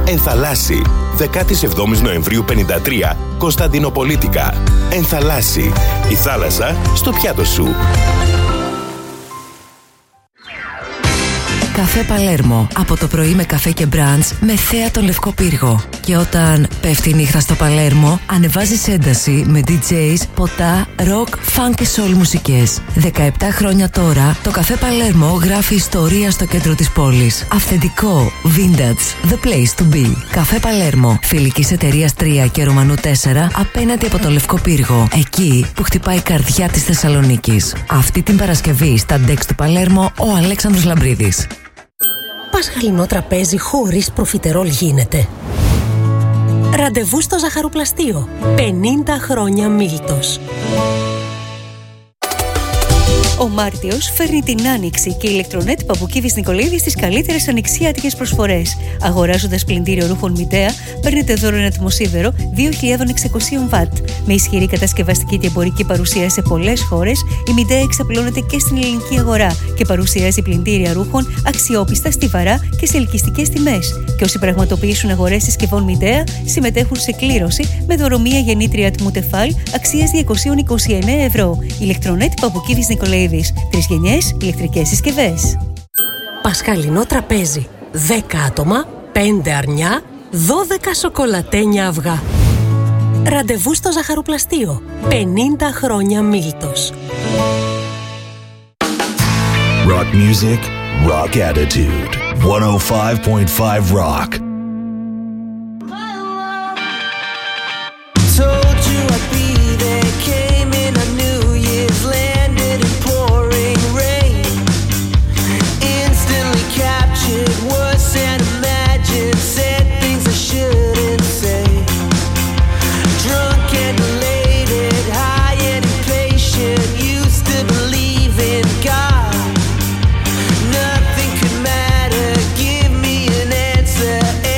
Ενθαλάσσι. 17 Νοεμβρίου 53, Κωνσταντινοπολίτικα. Ενθαλάσσι. Η θάλασσα στο πιάτο σου. Καφέ Παλέρμο. Από το πρωί με καφέ και μπραντς με θέα τον Λευκό Πύργο. Και όταν πέφτει η νύχτα στο Παλέρμο, ανεβάζεις ένταση με DJs, ποτά, rock, funk και soul μουσικές. 17 χρόνια τώρα, το Καφέ Παλέρμο γράφει ιστορία στο κέντρο της πόλης. Αυθεντικό, vintage, the place to be. Καφέ Παλέρμο, φιλικής εταιρείας 3 και Ρουμανού 4, απέναντι από τον Λευκό Πύργο. Εκεί που χτυπάει η καρδιά της Θεσσαλονίκης. Αυτή την Παρασκευή στα Ντεξ του Παλέρμο, ο Αλέξανδρος Λαμπρίδης. Πασχαλινό τραπέζι χωρίς προφιτερόλ γίνεται. Ραντεβού στο ζαχαροπλαστείο. 50 χρόνια Μίλτος. Ο Μάρτιος φέρνει την Άνοιξη και η Ηλεκτρονέτ Παπουκίδης Νικολαίδης στις καλύτερες ανοιξιάτικες προσφορές. Αγοράζοντας πλυντήριο ρούχων Μητέα, παίρνετε δώρο ένα ατμοσίδερο 2.600 βατ. Με ισχυρή κατασκευαστική και εμπορική παρουσία σε πολλές χώρες, η Μητέα εξαπλώνεται και στην ελληνική αγορά και παρουσιάζει πλυντήρια ρούχων αξιόπιστα, στιβαρά και σε ελκυστικές τιμές. Και όσοι πραγματοποιήσουν αγορές συσκευών Μητέα, συμμετέχουν σε κλήρωση με δωρομία γεννήτρια ατμού Τεφάλ αξίας 229 ευρώ. Ηλεκτρονέτ Παπουκίδης Νικολαίδης. 3 γενιές ηλεκτρικές συσκευές. Πασχαλινό τραπέζι. 10 άτομα, 5 αρνιά, 12 σοκολατένια αυγά. Ραντεβού στο ζαχαροπλαστείο. 50 χρόνια Μίλτος. Rock music, rock attitude. 105.5 Rock. Told you I'd be there, came in on New Year's, landed in pouring rain. Instantly captured, worse than imagined, said things I shouldn't say. Drunk and elated, high and impatient, used to believe in God. Nothing could matter, give me an answer.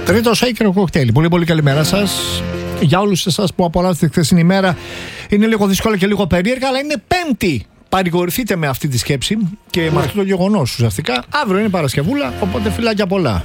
Τρίτο Shaker κοκτέιλ. Πολύ πολύ καλημέρα σας. Για όλους εσάς που απολαύσετε τη χθεσινή ημέρα, είναι λίγο δύσκολα και λίγο περίεργα, αλλά είναι Πέμπτη. Παρηγορηθείτε με αυτή τη σκέψη και με αυτό το γεγονός ουσιαστικά. Αύριο είναι Παρασκευούλα, οπότε φιλάκια πολλά.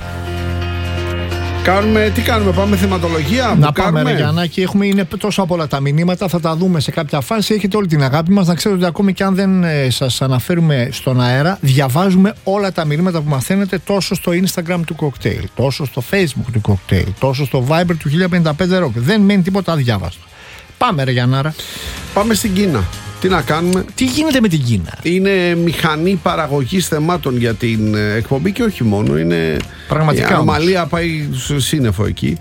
Τι κάνουμε, πάμε θεματολογία. Να πάμε, ρε Γιαννάκη, είναι τόσο πολλά τα μηνύματα, θα τα δούμε σε κάποια φάση. Έχετε όλη την αγάπη μας. Να ξέρετε ότι ακόμη και αν δεν σας αναφέρουμε στον αέρα, διαβάζουμε όλα τα μηνύματα που μαθαίνετε τόσο στο Instagram του Cocktail, τόσο στο Facebook του Cocktail, τόσο στο Viber του 1055 Rock. Δεν μένει τίποτα αδιάβαστο. Πάμε, ρε Γιαννάρα. Πάμε στην Κίνα. Τι να κάνουμε. Τι γίνεται με την Κίνα. Είναι μηχανή παραγωγής θεμάτων για την εκπομπή και όχι μόνο. Είναι πραγματικά. Η ανομαλία πάει στο σύννεφο εκεί.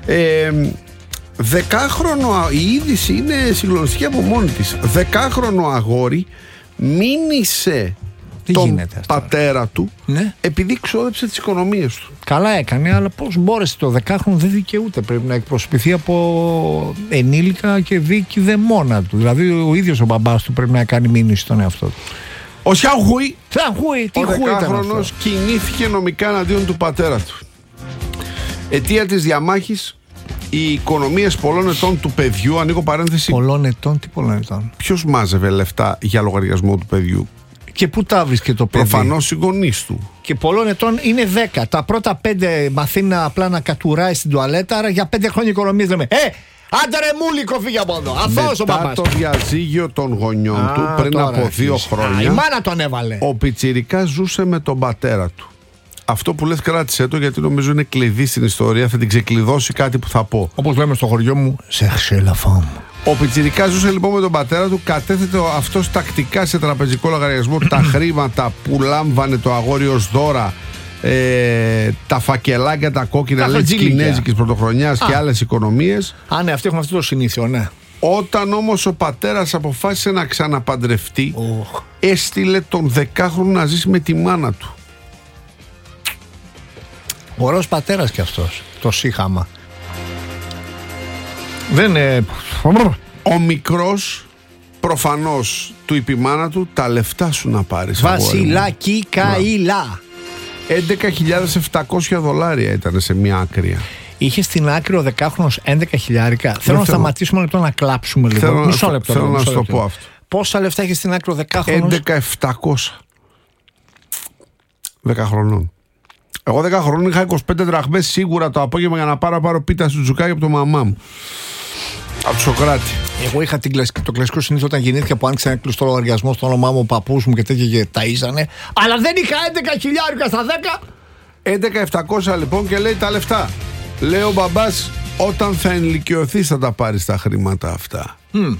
Δεκάχρονο, η είδηση είναι συγκλονιστική από μόνη της. Δεκάχρονο αγόρι μήνυσε τον πατέρα του, ναι, επειδή ξόδεψε τις οικονομίες του. Καλά έκανε, αλλά πώς μπόρεσε? Το δεκάχρονο δεν δικαιούται. Πρέπει να εκπροσωπηθεί από ενήλικα και δίκη δαιμόνα του. Δηλαδή ο ίδιος ο μπαμπάς του πρέπει να κάνει μήνυση στον εαυτό του. Ο Σιαουχούι, ο δεκάχρονος, κινήθηκε νομικά εναντίον του πατέρα του. Αιτία της διαμάχης, οι οικονομίες πολλών ετών του παιδιού. Ανοίγω παρένθεση. Πολλών ετών, τι πολλών ετών? Ποιος μάζευε λεφτά για λογαριασμό του παιδιού? Και πού τα βρίσκε το παιδί? Προφανώς οι γονείς του. Και πολλών ετών είναι 10. Τα πρώτα 5 μαθαίνει απλά να κατουράει στην τουαλέτα. Άρα για 5 χρόνια οικονομίες λέμε. Άντε ρε μούλικο, φύγε από εδώ. Αθώος ο παπάς. Μετά το διαζύγιο των γονιών του πριν από 2 χρόνια, η μάνα τον έβαλε. Ο πιτσιρικάς ζούσε με τον πατέρα του. Αυτό που λες κράτησε το, γιατί νομίζω είναι κλειδί στην ιστορία. Θα την ξεκλειδώσει κάτι που θα πω. Όπως λέμε στο χωριό μου, cherchez la femme. Ο πιτσιρικάς ζούσε λοιπόν με τον πατέρα του. Κατέθετε αυτός τακτικά σε τραπεζικό λογαριασμό τα χρήματα που λάμβανε το αγόρι ως δώρα, τα φακελάκια, τα κόκκινα λέει της κινέζικης πρωτοχρονιάς και άλλες οικονομίες. Ναι, αυτοί έχουν αυτό το συνήθειο, ναι. Όταν όμως ο πατέρας αποφάσισε να ξαναπαντρευτεί, έστειλε τον 10χρονο να ζήσει με τη μάνα του. Ωραίος πατέρας κι αυτός. Το σύχαμα. Δεν είναι. Ο μικρός προφανώς του είπε η μάνα του, τα λεφτά σου να πάρεις. Βασιλάκι Καηλά. $11.700 ήταν σε μια άκρια. Είχε στην άκρη ο 10χρονος 11.000. Θέλω να σταματήσουμε λεπτό να κλάψουμε λίγο. Μισό λεπτό. Θέλω να σου το πω αυτό. Πόσα λεφτά είχε στην άκρη ο 10χρονος? 11.700. 10 χρονών. Εγώ 10 χρόνων είχα 25 δραχμές σίγουρα το απόγευμα για να πάρω πίτα στο τζουκάκι από το μαμά μου. Από το Σοκράτη. Εγώ είχα το κλασικό συνήθω όταν γεννήθηκα που άνοιξε ένα κλειστό λογαριασμό στο όνομά μου, ο παππούς μου και τέτοια και ταΐζανε. Αλλά δεν είχα 11.000 στα 10. 11.700 λοιπόν και λέει τα λεφτά. Λέει ο μπαμπάς, όταν θα ενηλικιωθείς θα τα πάρεις τα χρήματα αυτά.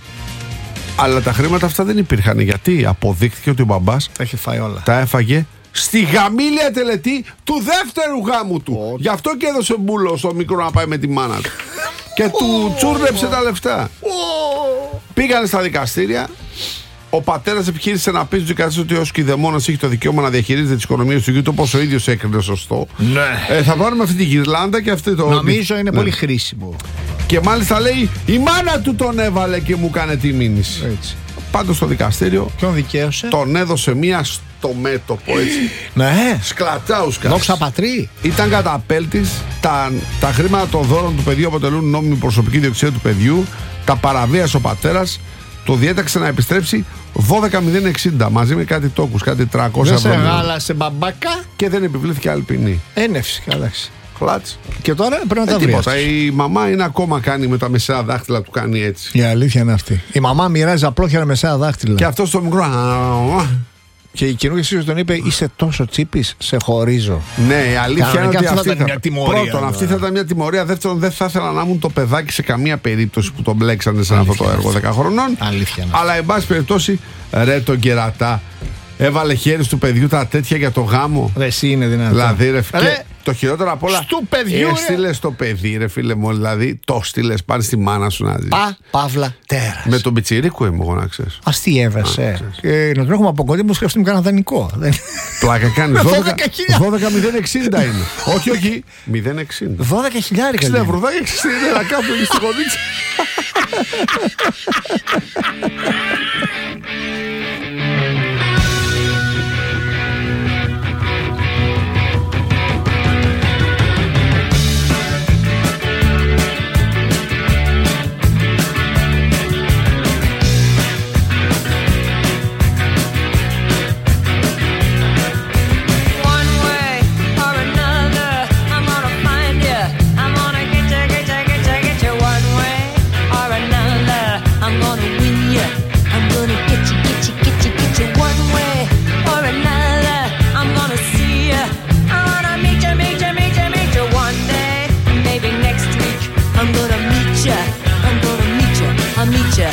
Αλλά τα χρήματα αυτά δεν υπήρχαν. Γιατί αποδείχθηκε ότι ο μπαμπάς έχει φάει όλα. Τα έφαγε στη γαμήλια τελετή του δεύτερου γάμου του. Γι' αυτό και έδωσε μπούλο στο μικρό να πάει με τη μάνα του. Και του τσούρνεψε τα λεφτά. Πήγανε στα δικαστήρια. Ο πατέρας επιχείρησε να πει στους δικαστές ότι ο σκηδεμόνας έχει το δικαίωμα να διαχειρίζεται τις οικονομίες του γιου του, όπως ο ίδιος έκρινε σωστό. Ναι. Θα πάρουμε αυτή τη γυρλάντα και αυτή το. Νομίζω είναι πολύ χρήσιμο. Και μάλιστα λέει η μάνα του τον έβαλε και μου έκανε τη μήνυση. Έτσι. Πάντως στο δικαστήριο. Ποιον δικαίωσε? Τον έδωσε μία στο μέτωπο, έτσι. Ναι. Σκλατσάουσκα. Δόξα πατρί. Ήταν καταπέλτης. Τα χρήματα των δώρων του παιδιού αποτελούν νόμιμη προσωπική ιδιοκτησία του παιδιού. Τα παραβίασε ο πατέρας. Το διέταξε να επιστρέψει 12.060 μαζί με κάτι τόκους, κάτι 300. Δεν σε γάλασε μπαμπάκα. Και δεν επιβλήθηκε άλλη ποινή. Φυσικά, εντάξει. Χλάτς. Και τώρα πρέπει να τα βρει. Η μαμά είναι ακόμα κάνει με τα μεσαία δάχτυλα του, κάνει έτσι. Η αλήθεια είναι αυτή. Η μαμά μοιράζει απλόχερα μεσαία δάχτυλα. Και αυτό στο μικρό. Και η καινούργια σύζυγος τον είπε: είσαι τόσο τσίπης, σε χωρίζω. Ναι, η αλήθεια είναι ότι αυτή θα ήταν μια τιμωρία. Πρώτον, αυτή θα ήταν μια τιμωρία. Δεύτερον, δεν θα ήθελα να ήμουν το παιδάκι σε καμία περίπτωση που τον μπλέξανε σε αυτό το έργο 10 χρονών. Αλήθεια. Αλλά εν πάση περιπτώσει, ρε τον κερατά. Έβαλε χέρι του παιδιού τα τέτοια για το γάμο. Εσύ είναι δυνατό. Δηλαδή, ρε, το χειρότερο απ' όλα. Στου παιδιού. Έστειλε το παιδί, ρε φίλε μου, δηλαδή το στείλε πάνε στη μάνα σου να δει. Παύλα, τέρας. Με τον πιτσιρίκο είμαι εγώ, να ξέρει. Αστείευεσαι. Να τον έχουμε από κοντά μου, σκεφτούμε κανένα δανεικό. Πλάκα κάνει. 12.060 είναι. Όχι, 0,60. 12.000. 60 ευρώ, 60 να κάπου εκεί στη γονίτσα. ya. I'm gonna get you, get you, get you, get you one way or another. I'm gonna see ya. I wanna meet ya, meet ya, meet ya, meet ya one day, maybe next week. I'm gonna meet ya. I'm gonna meet ya. I'll meet ya.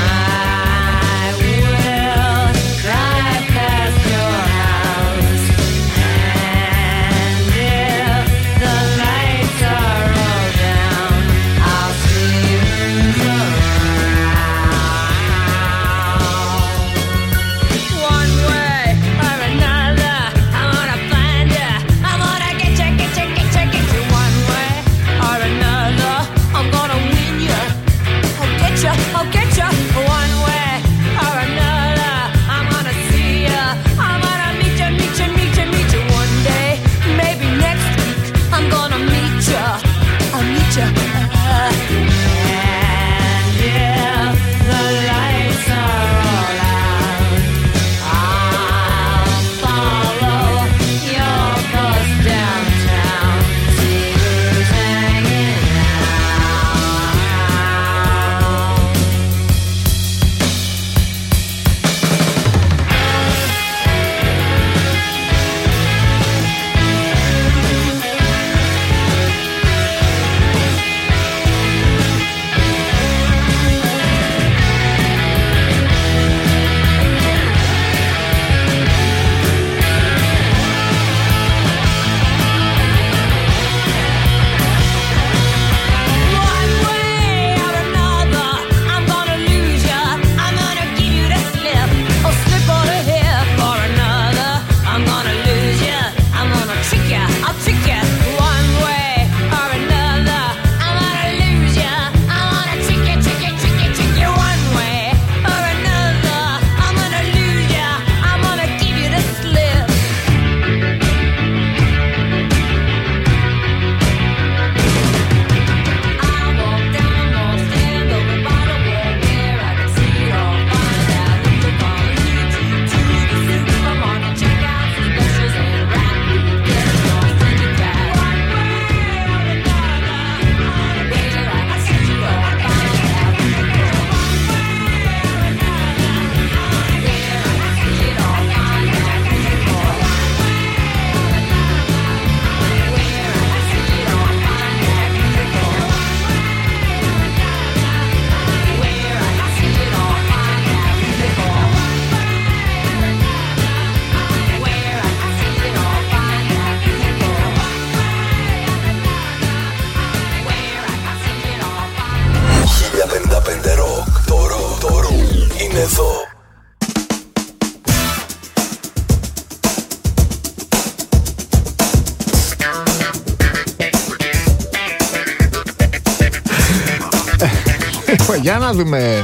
Για να δούμε.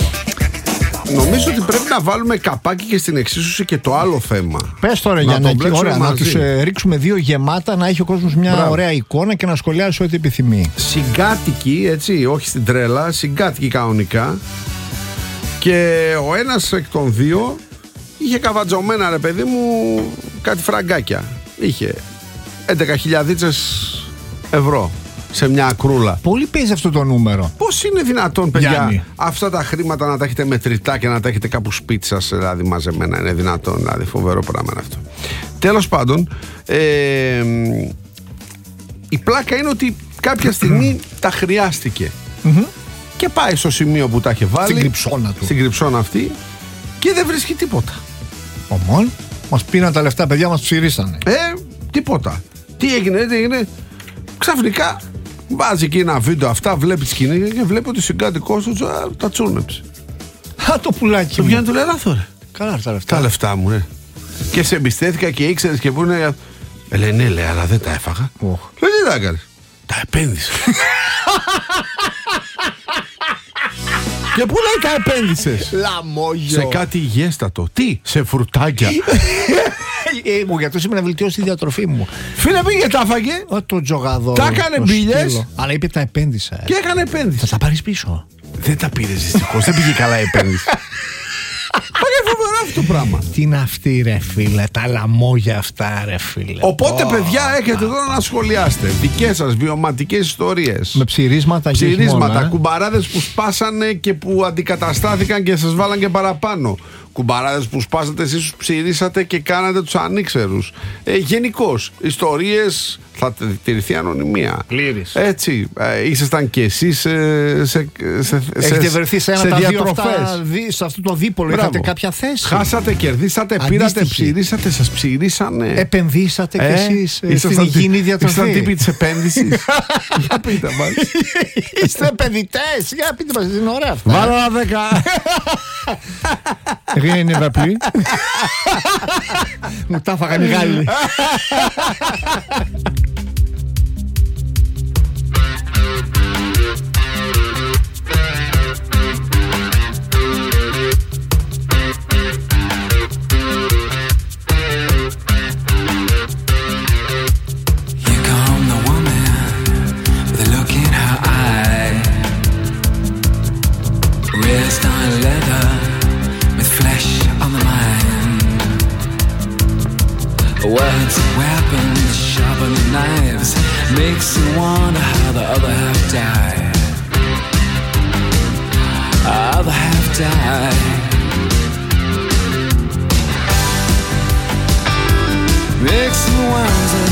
Νομίζω ότι πρέπει να βάλουμε καπάκι και στην εξίσωση και το άλλο θέμα. Πες τώρα για να τους ρίξουμε δύο γεμάτα, να έχει ο κόσμος μια ωραία εικόνα και να σχολιάσει ό,τι επιθυμεί. Συγκάτοικοι, έτσι, όχι στην τρέλα, συγκάτοικοι κανονικά. Και ο ένας εκ των δύο είχε καβατζωμένα, ρε παιδί μου, κάτι φραγκάκια. Είχε 11.000 ευρώ σε μια ακρούλα. Πολύ παίζει αυτό το νούμερο. Πώς είναι δυνατόν, παιδιά, Γιάννη, αυτά τα χρήματα να τα έχετε μετρητά και να τα έχετε κάπου σπίτι σας, δηλαδή μαζεμένα? Είναι δυνατόν? Δηλαδή, φοβερό πράγμα είναι αυτό. Τέλος πάντων, η πλάκα είναι ότι κάποια στιγμή τα χρειάστηκε. Και πάει στο σημείο που τα είχε βάλει, στην κρυψώνα του, στην κρυψώνα αυτή, και δεν βρίσκει τίποτα. Ομόν, μας πήραν τα λεφτά, παιδιά, μας ψηρίσανε. Τίποτα. Τι έγινε? Ξαφνικά βάζει εκεί ένα βίντεο, αυτά, βλέπει τη σκηνή και βλέπει ότι ο συγκάτοικός του τα τσούνεψε. Α, το πουλάκι του μου. βγαίνει, του λέει, λάθο, καλά τα λεφτά. Τα λεφτά μου, ρε. Και σε εμπιστέθηκα και ήξερες και που είναι. Λέει, ναι, λέει, αλλά δεν τα έφαγα. Λέει, τι τα έκανες? Τα επένδυσα. Και πού λέει τα επένδυσες? Λαμόγιο. Σε κάτι υγιέστατο. Τι? Σε φρουτάκια. Μου γιατί σήμερα να βελτιώσει τη διατροφή μου. Φίλε, πήγε, τα έφαγε. Το τζογαδό. Τα έκανε μπίλιες. Αλλά είπε τα επένδυσα. Και έκανε επένδυση. Θα τα πάρεις πίσω. Δεν τα πήρε δυστυχώς. Δεν πήγε καλά η επένδυση. το πράγμα. Τι είναι αυτή, ρε φίλε, τα λαμόγια αυτά, ρε φίλε. Οπότε, παιδιά, έχετε εδώ να σχολιάσετε δικές σας βιωματικές ιστορίες. Με ψυρίσματα, κουμπαράδες που σπάσανε και που αντικαταστάθηκαν και σας βάλαν και παραπάνω. Κουμπαράδες που σπάσατε εσείς, τους ψηρίσατε και κάνατε τους ανήξερους. Γενικώς, ιστορίες, θα τηρηθεί ανωνυμία. Πλήρης. Έτσι, ήσασταν και εσείς έχετε βρεθεί σε ένα διατροφές. Σε αυτό το δίπολο. Είχατε κάποια θέση. Χάσατε, κερδίσατε, πήρατε, ψηρίσατε, σας ψηρίσανε. Επενδύσατε κι εσείς στην υγιεινή διατροφή. Ήσασταν τύποι της επένδυσης. Για πείτε μας. Είστε επενδυτές. Για πείτε μας, είναι ωραία αυτά. Βάλω ένα 10. Rien ne va plus. Μου τα φάγαν οι Γάλλοι. Wrist on leather with flesh on the mind. Words, weapons, sharpened knives, makes you wonder how the other half died. Other half died. Makes you wonder.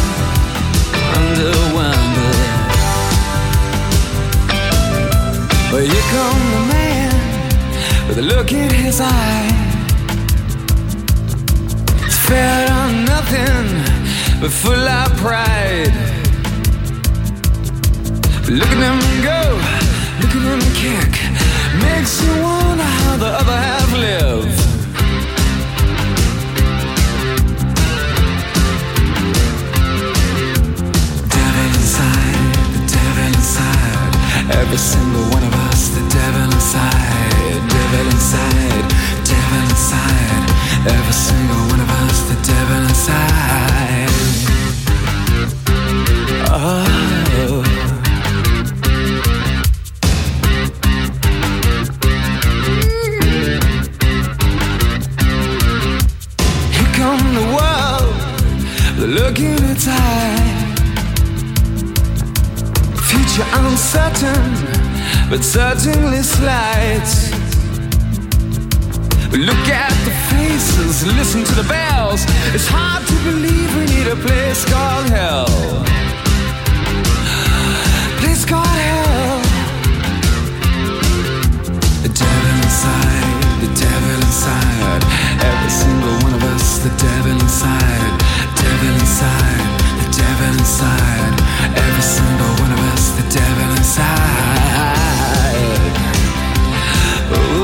But here come the man with a look in his eye. It's fed on nothing but full of pride. Look at him go, look at him kick. Makes you wonder how the other half live. Devil inside, the devil inside. Every single one of us, the devil inside, devil inside, devil inside. Every single one of us, the devil inside. Oh. Here come the world, the look in its eye. Future uncertain, but certainly slight. Look at the faces, listen to the bells. It's hard to believe we need a place called hell. Place called hell. The devil inside, the devil inside. Every single one of us, the devil inside, devil inside, the devil inside. Every single one of us, the devil inside. Ooh.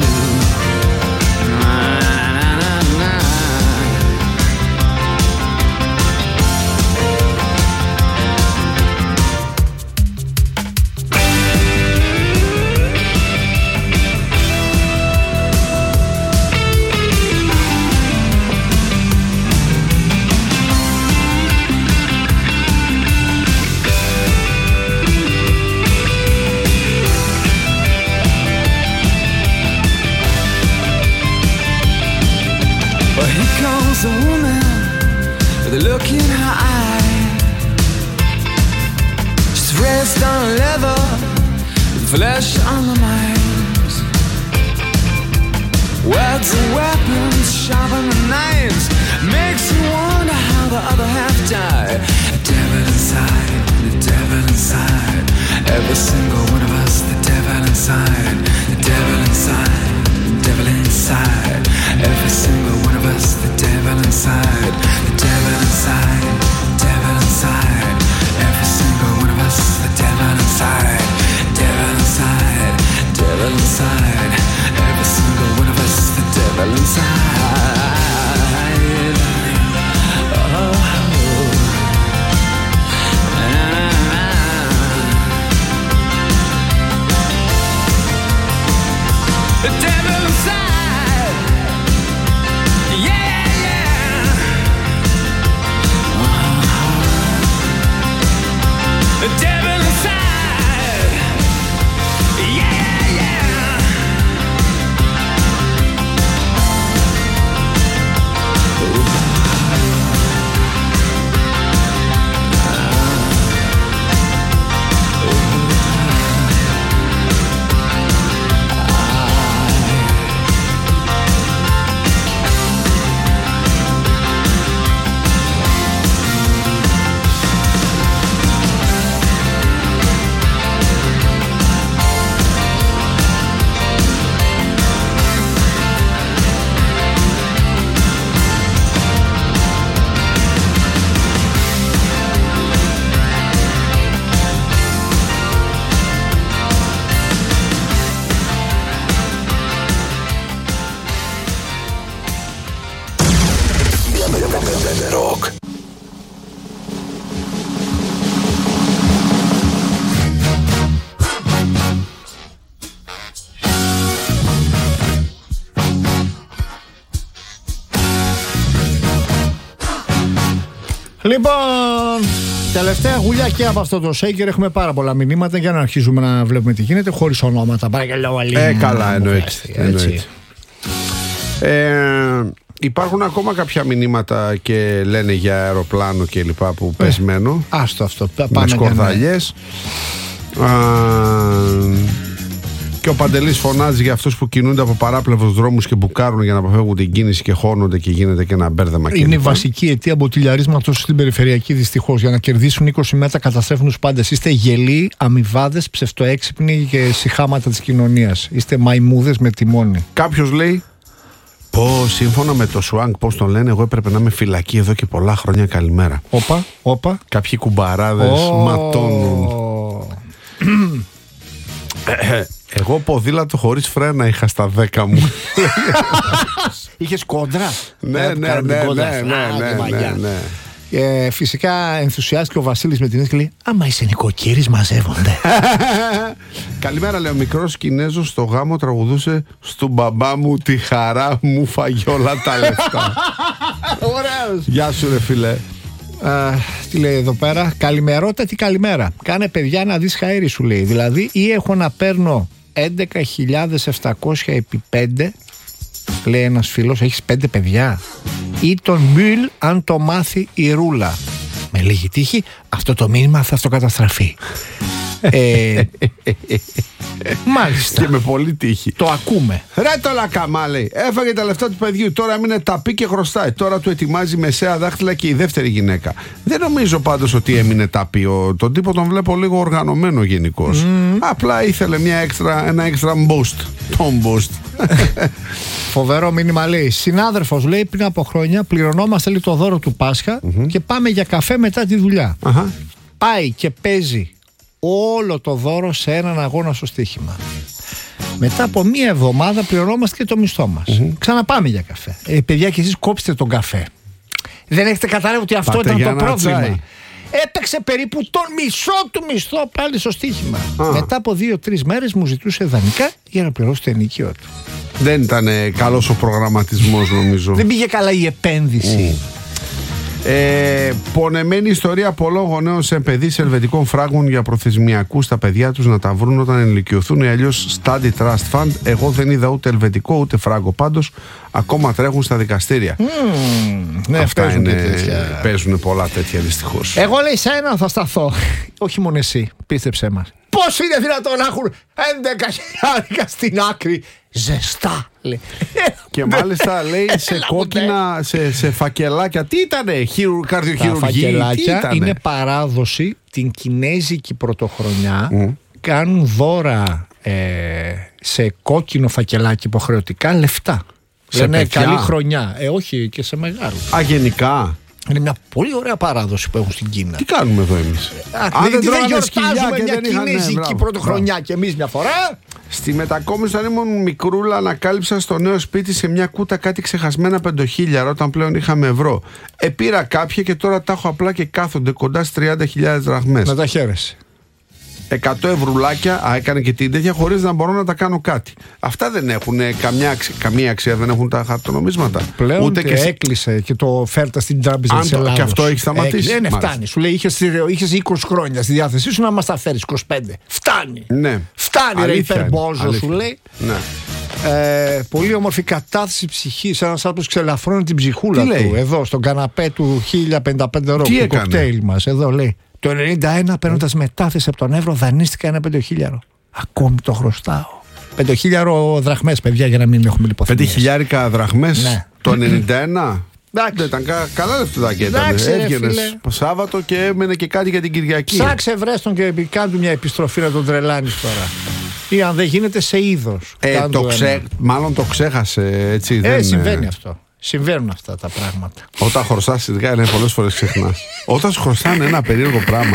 A woman with a look in her eye. She's raised on leather, with flesh on the mind. Words and weapons, sharpen the knives, makes you wonder how the other half died. The devil inside, the devil inside. Every single one of us, the devil inside, the devil inside, the devil inside. Every single one of us, the devil inside, the devil inside, devil inside. Every single one of us, the devil inside, devil inside, devil inside. Every single one of us, the devil inside. Oh. The devil inside. Yeah, yeah. The devil inside. Yeah, yeah. Λοιπόν, τελευταία γουλιά και από αυτό το Shaker έχουμε πάρα πολλά μηνύματα για να αρχίζουμε να βλέπουμε τι γίνεται χωρίς ονόματα. Παρακαλώ, καλά, εννοείται. Υπάρχουν ακόμα κάποια μηνύματα και λένε για αεροπλάνο και λοιπά που πεσμένο. Άστο αυτό. Με σκορδαλιές. Και ο Παντελής φωνάζει για αυτούς που κινούνται από παράπλευρους δρόμους και μπουκάρουν για να αποφεύγουν την κίνηση και χώνονται και γίνεται και ένα μπέρδεμα. Είναι η βασική αιτία μποτιλιαρίσματος στην περιφερειακή, δυστυχώς. Για να κερδίσουν 20 μέτρα καταστρέφουν τους πάντες. Είστε γελοί, αμοιβάδες, ψευτοέξυπνοι και σιχάματα της κοινωνίας. Είστε μαϊμούδες με τιμόνι. Κάποιος λέει, σύμφωνα με το Σουάνγκ, πώς τον λένε, εγώ έπρεπε να είμαι φυλακή εδώ και πολλά χρόνια. Καλημέρα. Όπα. Κάποιοι κουμπαράδες ματώνουν. Εγώ ποδήλατο χωρίς φρένα είχα στα 10 μου. Είχες κόντρα? Ναι. Φυσικά ενθουσιάστηκε ο Βασίλης με την έσκυλη. Άμα είσαι νοικοκύρης μαζεύονται. Καλημέρα, λέει ο μικρός Κινέζος στο γάμο τραγουδούσε «Στου μπαμπά μου τη χαρά μου φάγει όλα τα λεφτά». Ωραίος. Γεια σου ρε φίλε. Τι λέει εδώ πέρα? Καλημερότατη καλημέρα. Κάνε παιδιά να δεις χαέρι, σου λέει. Δηλαδή ή έχω να παίρνω 11.700 επί 5, λέει ένας φίλος, έχεις 5 παιδιά, ή τον Μπιλ αν το μάθει η Ρούλα. Με λίγη τύχη αυτό το μήνυμα θα αυτοκαταστραφεί. Μάλιστα. Και με πολύ τύχη. Το ακούμε. Ρε το λακαμά, λέει. Έφαγε τα λεφτά του παιδιού. Τώρα μείνε ταπί και χρωστάει. Τώρα του ετοιμάζει μεσαία δάχτυλα και η δεύτερη γυναίκα. Δεν νομίζω πάντως ότι έμεινε ταπί. Τον τύπο τον βλέπω λίγο οργανωμένο γενικώς. Απλά ήθελε ένα έξτρα boost. Τον boost. Φοβερό μήνυμα, λέει. Συνάδελφος, λέει, πριν από χρόνια πληρωνόμαστε λίγο το δώρο του Πάσχα και πάμε για καφέ μετά τη δουλειά. Πάει και παίζει όλο το δώρο σε έναν αγώνα στο στοίχημα. Μετά από μία εβδομάδα πληρωνόμαστε και το μισθό μας. Ξαναπάμε για καφέ. Παιδιά, και εσείς κόψτε τον καφέ. Δεν έχετε καταλάβει ότι αυτό ήταν το πρόβλημα. Έπαιξε περίπου τον μισό του μισθό πάλι στο στοίχημα. Μετά από 2-3 μέρες μου ζητούσε δανεικά για να πληρώσει το ενοικείο του. Δεν ήταν καλός ο προγραμματισμός, νομίζω. Δεν πήγε καλά η επένδυση. Πονεμένη ιστορία πολλών γονέων σε παιδί ελβετικών φράγκων για προθεσμιακούς στα παιδιά τους να τα βρουν όταν ενηλικιωθούν, ή αλλιώς study trust fund. Εγώ δεν είδα ούτε ελβετικό ούτε φράγκο, πάντως ακόμα τρέχουν στα δικαστήρια. Ναι, αυτά παίζουν πολλά τέτοια, δυστυχώς. Εγώ, λέει, σε έναν θα σταθώ. Όχι μόνο εσύ, πίστεψέ μας. Πώς είναι δυνατόν να έχουν 11.000 στην άκρη ζεστά, λέει. Και μάλιστα, λέει, σε κόκκινα, σε φακελάκια. Τι ήτανε, καρδιοχειρουργοί? Τα φακελάκια είναι παράδοση. Την κινέζικη πρωτοχρονιά κάνουν δώρα σε κόκκινο φακελάκι υποχρεωτικά λεφτά. Λένε καλή χρονιά. Όχι, και σε μεγάλους. Γενικά. Είναι μια πολύ ωραία παράδοση που έχουν στην Κίνα. Τι κάνουμε εδώ εμείς? Δεν γιορτάζουμε μια κινέζικη πρωτοχρονιά κι εμείς μια φορά? Στη μετακόμιση όταν ήμουν μικρούλα, ανακάλυψα στο νέο σπίτι σε μια κούτα κάτι ξεχασμένα 5.000 όταν πλέον είχαμε ευρώ. Πήρα κάποια και τώρα τα έχω απλά και κάθονται κοντά στις 30.000 δραχμές. Να τα χαίρεσαι. 100 ευρουλάκια, έκανε και την τέτοια, χωρίς να μπορώ να τα κάνω κάτι. Αυτά δεν έχουν καμία αξία, δεν έχουν τα χαρτονομίσματα. Πλέον ούτε και έκλεισε και το φέρτα στην τράπεζα της Ελλάδος. Και αυτό έχει σταματήσει. Δεν φτάνει. Σου λέει είχες 20 χρόνια στη διάθεσή σου να μας τα φέρεις 25. Φτάνει. Ναι. Φτάνει, ρε υπερμπόζο, σου λέει. Ναι. Πολύ όμορφη κατάθεση ψυχής. Ένας άνθρωπος ξελαφρώνει την ψυχούλα του. Εδώ στον καναπέ του 1055 ευρώ. Το κοκτέιλ μας. Εδώ λέει. Το 91, παίρνοντας μετάθεση από τον Εύρο, δανείστηκα ένα 5.000. Ακόμη το χρωστάω. 5.000 δραχμές, παιδιά, για να μην έχουμε λιποθυμίες. 5.000 δραχμές, ναι. Το 91. Δεν ήταν καλά λεφτουδάκια. Έβγαινες Σάββατο και έμενε και κάτι για την Κυριακή. Ψάξε, βρες τον και κάνε μια επιστροφή να τον τρελάνεις τώρα. Ή αν δεν γίνεται, σε είδος. Μάλλον το ξέχασε, έτσι. Συμβαίνει αυτό. Συμβαίνουν αυτά τα πράγματα. Όταν χρωστάς, ειδικά, είναι πολλές φορές ξεχνάς. Όταν σου χρωστάνε ένα περίεργο πράγμα,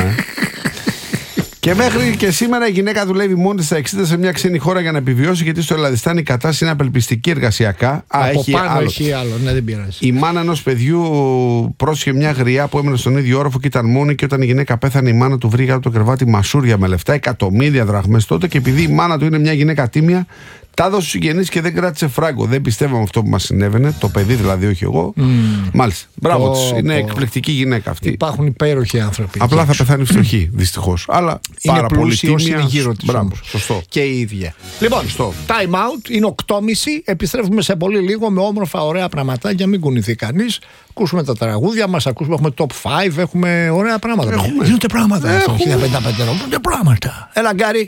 Και μέχρι και σήμερα η γυναίκα δουλεύει μόνη στα 60 σε μια ξένη χώρα για να επιβιώσει, γιατί στο Ελλαδιστάν η κατάσταση είναι απελπιστική εργασιακά. Από πάνω έχει άλλο, ναι, δεν πειράζει. Η μάνα ενός παιδιού πρόσχε μια γριά που έμενε στον ίδιο όροφο και ήταν μόνη, και όταν η γυναίκα πέθανε, η μάνα του βρήκε από το κρεβάτι μασούρια με λεφτά, εκατομμύρια δραχμές τότε, και επειδή η μάνα του είναι μια γυναίκα τίμια, Τα έδωσε στους συγγενείς και δεν κράτησε φράγκο. Δεν πιστεύαμε αυτό που μας συνέβαινε. Το παιδί δηλαδή, όχι εγώ. Μάλιστα. Μπράβο της. Είναι εκπληκτική γυναίκα αυτή. Υπάρχουν υπέροχοι άνθρωποι. Απλά θα πεθάνει φτωχή, δυστυχώς. Αλλά είναι πάρα πολύ τίμια. Είναι γύρω της. Μπράβο, σωστό. Και η ίδια. Λοιπόν, time out. Είναι 8.30. Επιστρέφουμε σε πολύ λίγο με όμορφα, ωραία πραγματάκια. Μην κουνηθεί κανείς. Ακούσουμε τα τραγούδια μας. Έχουμε top 5. Έχουμε ωραία πράγματα. Γίνονται πράγματα. Στο 1055. Γίνονται πράγματα. Έλα, Γκάρι.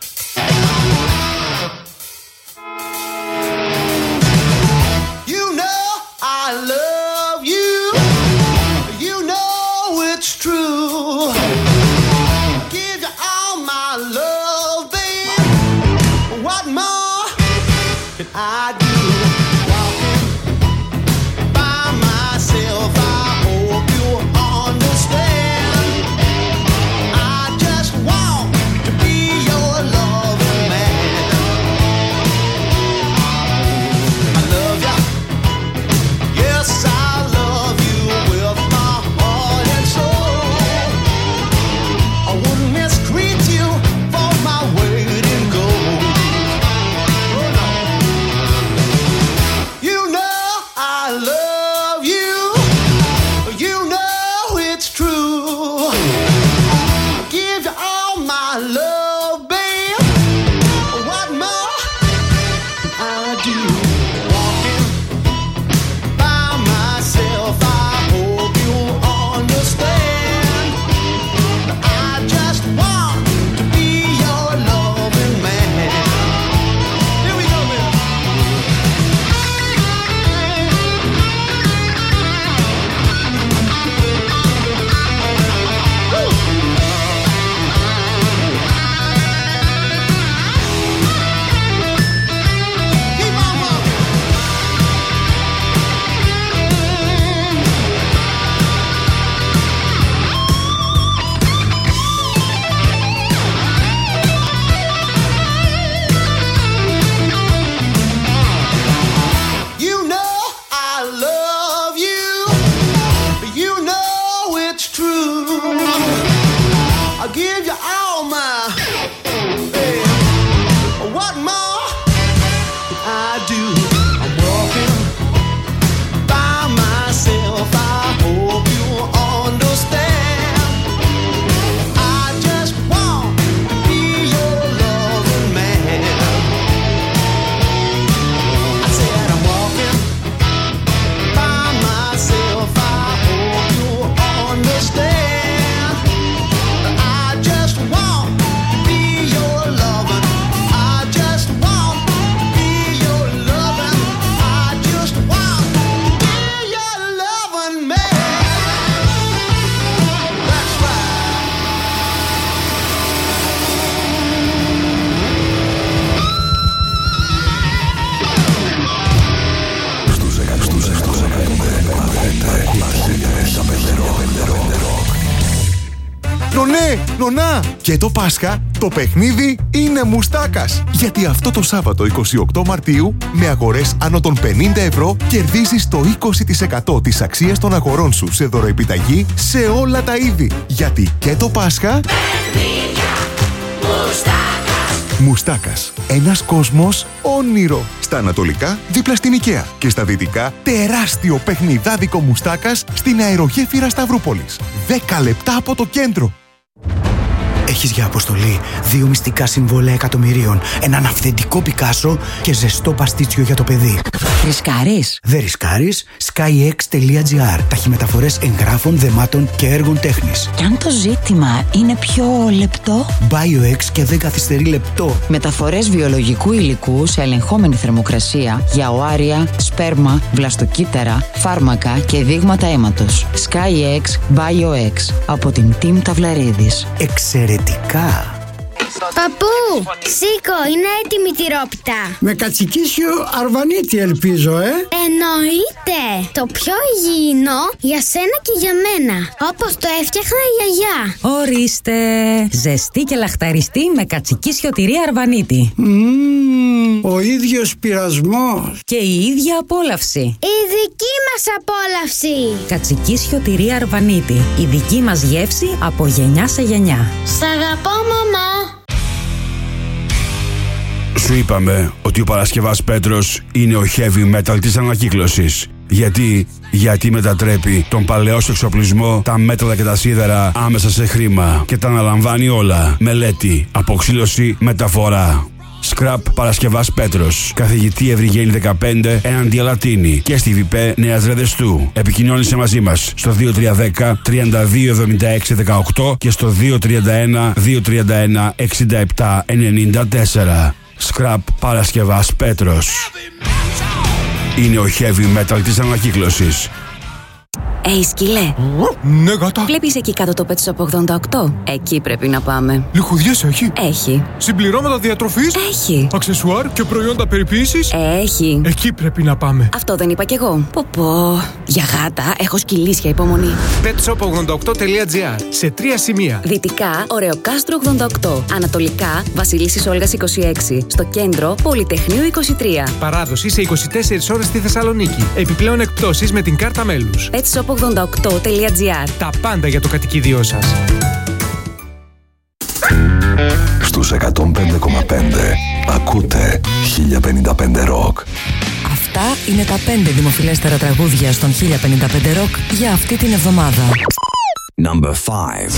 I love you, you know it's true. Give you all my love, babe. What more can I do? Walking by myself, I hope you understand. I just want to be your loving man. I love you. Yes, I love you with my heart and soul. I wouldn't mistreat you for my weight in gold. Oh no. You know I love you. You know it's true. I give you all my love, babe. What more can I do? Walking by myself, I hope you understand. I just want to be your loving man. Here we go, baby. Keep on walking. You know I love you. You know it's true. I'll give you all my. What more can I do? I'm walking by myself. I hope you understand. I just want to be your loving man. I said I'm walking by myself. I hope you understand. I just want to be your loving. I just want to be your loving. I just want to be your loving man. That's right. Νονέ, νονά! Και το Πάσχα, το παιχνίδι είναι Μουστάκας. Γιατί αυτό το Σάββατο 28 Μαρτίου, με αγορές άνω των 50 ευρώ, κερδίζεις το 20% της αξίας των αγορών σου σε δωροεπιταγή σε όλα τα είδη. Γιατί και το Πάσχα... Μουστάκας. Ένας κόσμος όνειρο. Στα ανατολικά, δίπλα στην IKEA. Και στα δυτικά, τεράστιο παιχνιδάδικο Μουστάκας στην αερογέφυρα Σταυρούπολης. 10 λεπτά από το κέντρο. Έχεις για αποστολή 2 μυστικά συμβόλαια εκατομμυρίων, έναν αυθεντικό Πικάσο και ζεστό παστίτσιο για το παιδί. Ρισκάρεις? Δεν ρισκάρεις. skyx.gr. Ταχυμεταφορές εγγράφων, δεμάτων και έργων τέχνης. Κι αν το ζήτημα είναι πιο λεπτό? BioX και δεν καθυστερεί λεπτό. Μεταφορές βιολογικού υλικού σε ελεγχόμενη θερμοκρασία για οάρια, σπέρμα, βλαστοκύτταρα, φάρμακα και δείγματα αίματος. SkyX BioX από την Team Ταυλαρίδης. Εξαιρετικά. Παππού, σήκω, είναι έτοιμη η τυρόπιτα. Με κατσικίσιο αρβανίτη ελπίζω, Εννοείται. Το πιο υγιεινό για σένα και για μένα. Όπως το έφτιαχνα η γιαγιά. Ορίστε. Ζεστή και λαχταριστή με κατσικίσιο τυρί αρβανίτη. Ο ίδιος πειρασμός. Και η ίδια απόλαυση. Η δική μας απόλαυση. Κατσικίσιο τυρί αρβανίτη. Η δική μας γεύση από γενιά σε γενιά. Σ' αγαπώ, μαμά. Σου είπαμε ότι ο Παρασκευάς Πέτρος είναι ο heavy metal της ανακύκλωσης. Γιατί μετατρέπει τον παλαιό σου εξοπλισμό, τα μέταλλα και τα σίδερα άμεσα σε χρήμα και τα αναλαμβάνει όλα. Μελέτη, αποξήλωση, μεταφορά. Scrap Παρασκευάς Πέτρος. Καθηγητή Ευρυγένη 15 έναντι Αλατίνη και στη ΒΠ Νέας Ρεδεστού. Επικοινώνησε μαζί μας στο 2310 3276 18 και στο 231 231 67 94. Scrap Παρασκευάς Πέτρος. Είναι ο heavy metal της ανακύκλωσης. Σκύλε. Ναι, γάτα. Βλέπεις εκεί κάτω το Pet Shop 88? Εκεί πρέπει να πάμε. Λιχουδιές έχει? Έχει. Συμπληρώματα διατροφής? Έχει. Αξεσουάρ και προϊόντα περιποίησης? Έχει. Εκεί πρέπει να πάμε. Αυτό δεν είπα κι εγώ. Πω. Για γάτα έχω σκυλίσια υπομονή. petshop88.gr. Σε 3 σημεία. Δυτικά, Ωρεοκάστρο 88. Ανατολικά, Βασιλίσσης Όλγας 26. Στο κέντρο, Πολυτεχνείου 23. Παράδοση σε 24 ώρες στη Θεσσαλονίκη. Επιπλέον εκπτώσεις με την κάρτα μέλους. petshop88.gr. Τα πάντα για το κατοικίδιό σας. Στους 105,5 ακούτε 1055 Rock. Αυτά είναι τα 5 δημοφιλέστερα τραγούδια στον 1055 Rock για αυτή την εβδομάδα. Number 5.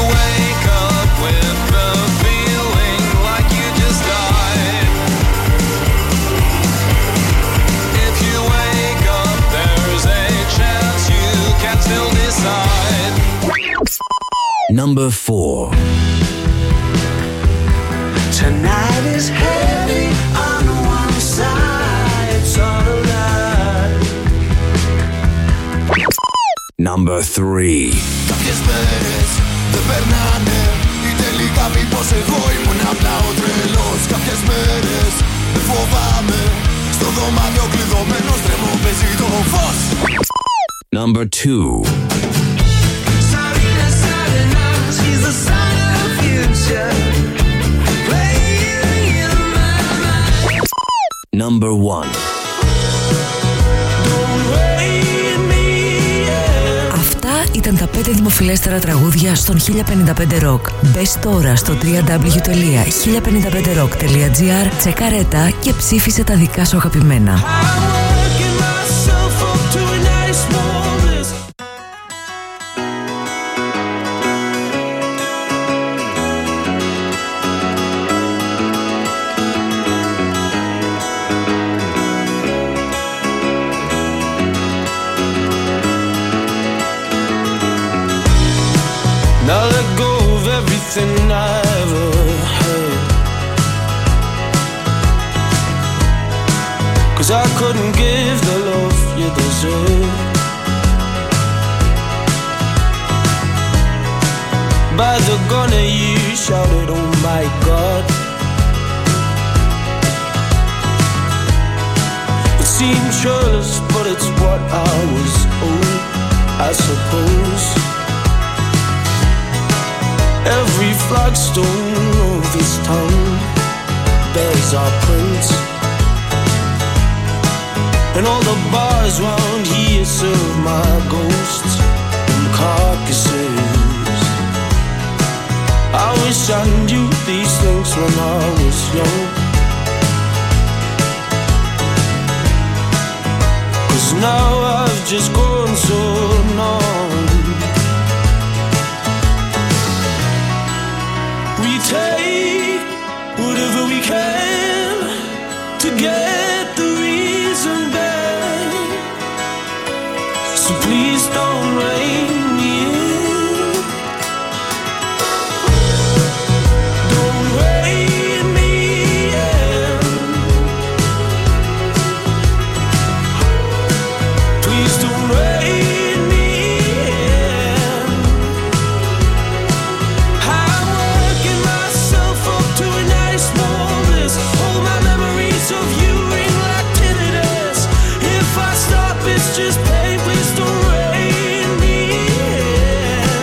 Number 4. Tonight is heavy on one side, it's all a lie. Number 3. Κάποιες μέρες δεν περνάνε ή τελικά μήπως εγώ ήμουν απλά ο τρελός. Κάποιες μέρες δεν φοβάμαι, στο δωμάτιο κλειδωμένος τρέμω παίζει το φως. Number 2. Number 1. Αυτά ήταν τα 5 δημοφιλέστερα τραγούδια στον 1055 Rock. Μπες τώρα στο www.1055rock.gr, τσεκάρε τα και ψήφισε τα δικά σου αγαπημένα. Now let go of everything I ever had, 'cause I couldn't give the love you deserve. By the gunner you shouted, oh my God. It seemed churlish, but it's what I was owed, I suppose. Every flagstone of this town bears our prints, and all the bars round here serve my ghosts and carcasses. I wish I knew these things when I was young, 'cause now I've just grown so numb. Take whatever we can to get the reason back, so please don't rein me in. Don't rein me in. Please don't rein me in. I'm working myself up to a nice warm bliss. All my memories of you ring like tinnitus. If I stop, it's just pain. Please don't rein me in.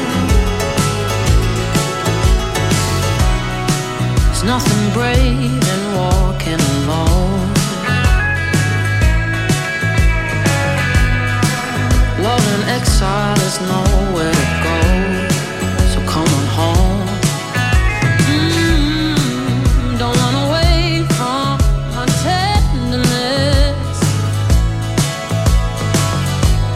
There's nothing brave in walking alone. Love in exile is nowhere to go, so come on home. Don't run away from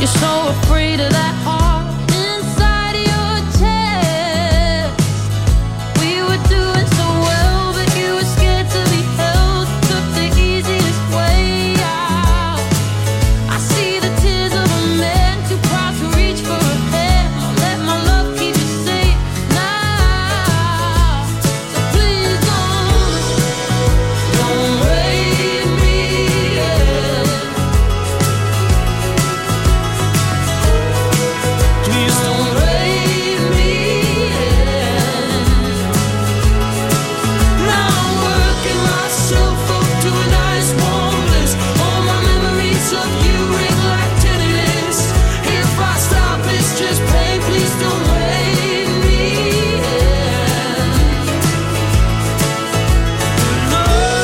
You're so afraid of that heart inside your chest. We were doing so well, but you were scared to be held. Took the easiest way out. I see the tears of a man too proud to reach for a hand. I'll let my love keep you safe now. So please don't raise me. Please don't raise me. Now I'm working myself up to a nice warm bliss. All my memories of you ring like tinnitus. If I stop, it's just pain. Please don't raise me. No,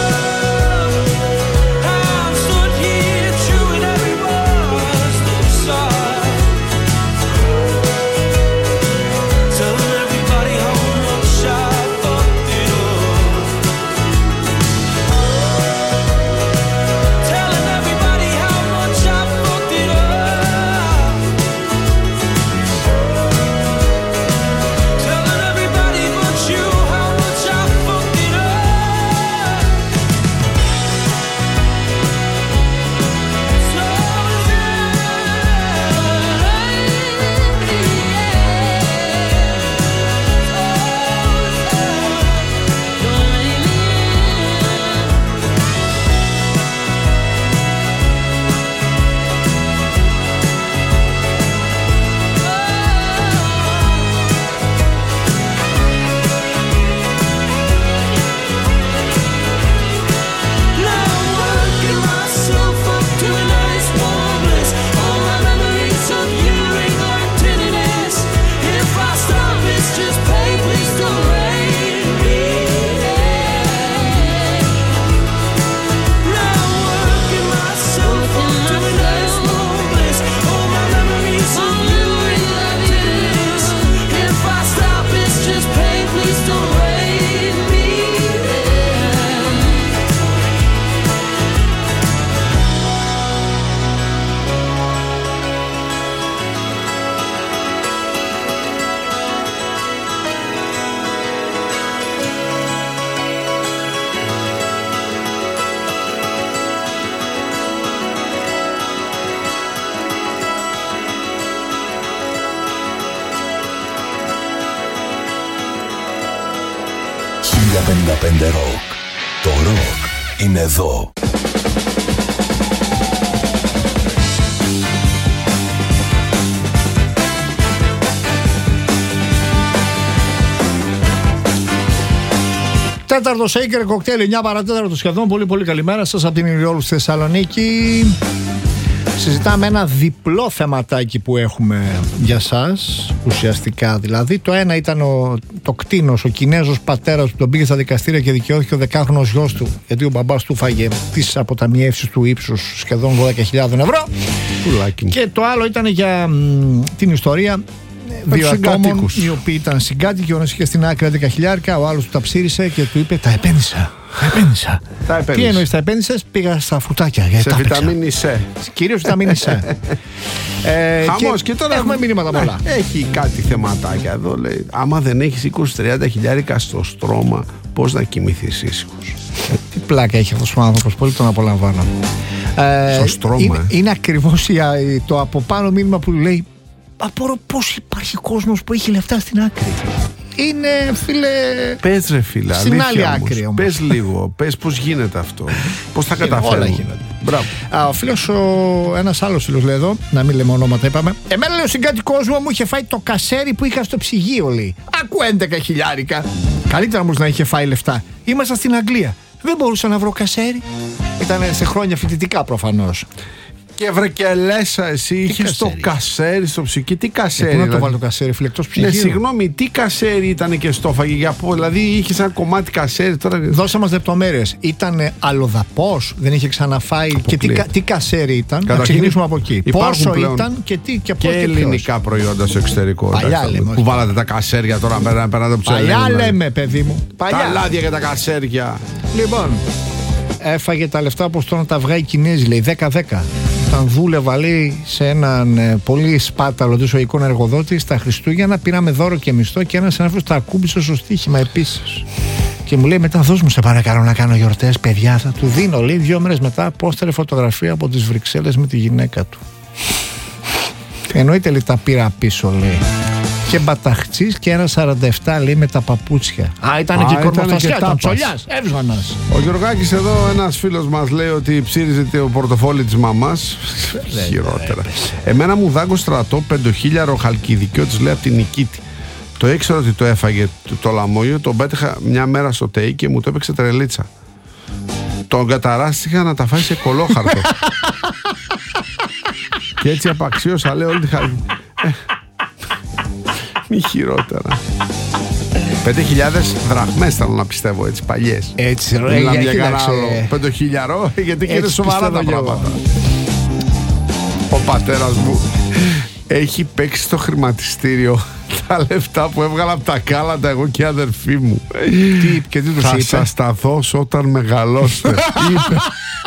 I'm stood here chewing every word's inside. Telling everybody how much I fucked it up. Telling everybody how much I fucked it up. Telling everybody but you how much I fucked it up. Now I'm working myself up to a nice warm bliss. All my memories of you ring like tinnitus. If I stop, it's just pain. Please don't raise me. Now I'm working myself up to a nice warm bliss. All my memories of you ring like tinnitus. If I stop, it's just pain. Please don't raise me. Rock. Το rock είναι εδώ. Τέταρτο Shaker κοκτέιλ, 9 παρατέταρτο σχεδόν. Πολύ πολύ καλημέρα σας από την Ηριόλου στη Θεσσαλονίκη. Συζητάμε ένα διπλό θεματάκι που έχουμε για σας, ουσιαστικά δηλαδή. Το ένα ήταν το κτήνος, ο Κινέζος πατέρας που τον πήγε στα δικαστήρια και δικαιώθηκε ο 10χρονος γιος του, γιατί ο μπαμπάς του φάγε τις αποταμιεύσεις του ύψους σχεδόν 12.000 ευρώ. Και το άλλο ήταν για την ιστορία δύο ατόμων οι οποίοι ήταν συγκάτοικοι. Ο ένας είχε στην άκρη 10.000, ο άλλος του τα ψήρισε και του είπε: τα επένδυσα. Τι εννοείς τα επένδυσες? Πήγα στα φρουτάκια. Σε βιταμίνη C. Κυρίως βιταμίνη C. Χαμός. Και τώρα έχουμε μηνύματα πολλά. Έχει κάτι θεματάκια εδώ. Λέει, άμα δεν έχεις 20-30 χιλιάρικα στο στρώμα, πώς να κοιμηθείς ήσυχος? Τι πλάκα έχει αυτός ο άνθρωπος, πολύ τον απολαμβάνω. Στο στρώμα. Είναι ακριβώς το από πάνω μήνυμα που λέει: απορώ πώς υπάρχει κόσμος που έχει λεφτά στην άκρη. Είναι, φίλε. Πες ρε φίλε, στην άλλη άκρη όμως. Πες λίγο, πες πώς γίνεται αυτό. Πώς θα καταφέρουμε. Όλα γίνονται. Μπράβο. Ο φίλος, ένας άλλος φίλος λέει εδώ, να μην λέμε ονόματα, είπαμε. Εμένα λέει ο συγκάτοικός μου είχε φάει το κασέρι που είχα στο ψυγείο, λέει. Άκου 11 χιλιάρικα. Καλύτερα όμως να είχε φάει λεφτά. Ήμασταν στην Αγγλία. Δεν μπορούσα να βρω κασέρι. Ήταν σε χρόνια φοιτητικά προφανώς. Και βρε και λέσα, εσύ είχες το κασέρι στο ψυγείο. Τι κασέρι? Πού να το βάλω το κασέρι, φίλε, εκτός ψυγείου? Ναι, συγγνώμη, τι κασέρι ήταν και στο φαγητό? Δηλαδή είχες ένα κομμάτι κασέρι τώρα. Δώσε μας λεπτομέρειες. Ήταν αλλοδαπός, δεν είχε ξαναφάει? Και τι κασέρι ήταν? Να ξεκινήσουμε από εκεί. Πόσο ήταν και τι και πώς? Και ελληνικά προϊόντα στο εξωτερικό. Παλιά λέμε. Που βάλατε τα κασέρια τώρα πέρα από τους Ελλήνες. Παλιά λέμε, παιδί μου. Τα λάδια και τα κασέρια. Λοιπόν, έφαγε τα λεφτά όπως τώρα τα βγάει οι Κινέζοι, λέει 10-10. Όταν δούλευα, λέει, σε έναν πολύ σπάταλο δισοϊκόν εργοδότη στα Χριστούγεννα, πήραμε δώρο και μισθό και ένας συνάδελφος τα ακούμπησε στο στοίχημα επίσης. Και μου λέει, μετά δώσ' μου σε παρακαλώ να κάνω γιορτές, παιδιά. Θα του δίνω, λέει, 2 μέρες μετά πόστερε φωτογραφία από τις Βρυξέλλες με τη γυναίκα του. Εννοείται, λέει, τα πήρα πίσω, λέει. Και μπαταχτσής και ένα 47, λέει, με τα παπούτσια. Α, ήταν και κορμοστασιά, ήταν τσολιάς, έβγανας. Ο Γιωργάκης εδώ, ένας φίλος μας, λέει ότι ψήριζε το πορτοφόλι της μαμάς. Χειρότερα. Εμένα μου δάγκωσε στρατό 5.000 χαλκιδικιώτης, λέει, από την Νικήτη. Το ήξερα ότι το έφαγε το λαμόγιο, τον πέτυχα μια μέρα στο ΤΕΙ και μου το έπαιξε τρελίτσα. Τον καταράστηκα να τα φάει σε κολόχαρτο. Και έτσι απαξίωσα, λέει, όλη τη χαλκιδική. Μη χειρότερα. 5.000 δραχμές θέλω να πιστεύω, έτσι, παλιές. Έτσι, ρε, για κοίταξε. κανένα άλλο 5.000, γιατί και είναι σοβαρά τα πράγματα. Ο πατέρας μου έχει παίξει στο χρηματιστήριο τα λεφτά που έβγαλα από τα κάλαντα εγώ και η αδερφή μου. Και τι τους θα είπε? σας τα δώσω όταν μεγαλώσετε. είπε.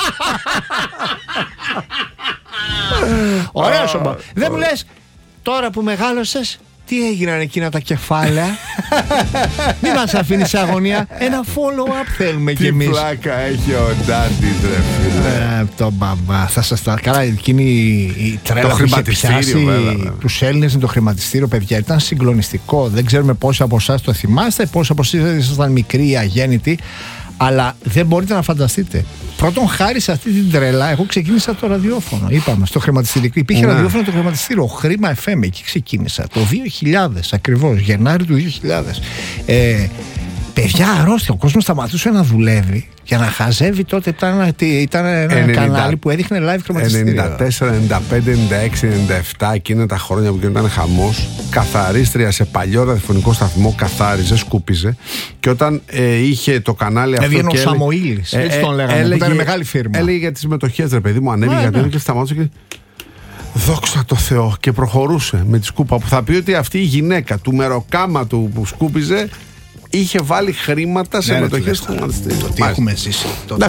Ωραία, σωμα. Δεν μου λες, τώρα που μεγάλωσες, τι έγιναν εκείνα τα κεφάλαια? Μην μας αφήνεις σε αγωνία. Ένα follow-up θέλουμε κι εμείς. Τι πλάκα έχει ο Ντάντης, ρε φίλε. Το μπαμπά. Θα σας τα... Καλά, εκείνη η τρέλα Το που είχε χρηματιστήριο, πιάσει βέβαια. τους Έλληνες με το χρηματιστήριο, παιδιά, ήταν συγκλονιστικό. Δεν ξέρουμε πόσοι από εσάς το θυμάστε, πόσοι από εσάς ήσασταν μικροί ή αγέννητοι, αλλά δεν μπορείτε να φανταστείτε. Πρώτον, χάρη σε αυτή την τρέλα, εγώ ξεκίνησα το ραδιόφωνο. Είπαμε, στο χρηματιστήριο. Υπήρχε ραδιόφωνο το χρηματιστήριο, Χρήμα FM, εκεί ξεκίνησα. Το 2000 ακριβώς, Γενάρη του 2000. Παιδιά, αρρώστια. Ο κόσμος σταματούσε να δουλεύει για να χαζεύει. Τότε ήταν ένα κανάλι που έδειχνε live χρηματιστήριο. 94, 95, 96, 97, εκείνα τα χρόνια που ήταν χαμός. Καθαρίστρια σε παλιό ραδιοφωνικό σταθμό, καθάριζε, σκούπιζε. Και όταν είχε το κανάλι αυτό. Έβγαινε ο και Σαμοήλης, έτσι τον λέγανε. Έλεγε, ήταν μεγάλη φίρμα. Έλεγε για τις μετοχές, ρε παιδί μου, ανέβηκε γιατί και σταμάτησε και. Δόξα τω Θεώ, και προχωρούσε με τη σκούπα. Που θα πει ότι αυτή η γυναίκα του μεροκάματου που σκούπιζε είχε βάλει χρήματα σε μετοχές του χρηματιστήριου. Το τι έχουμε ζήσει.